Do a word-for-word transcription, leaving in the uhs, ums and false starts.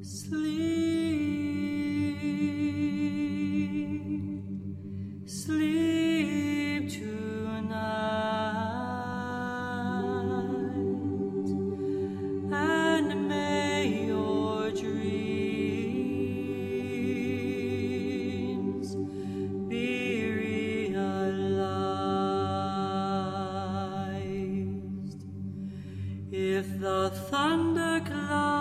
Sleep, sleep tonight, and may your dreams be realized. If the thunder clouds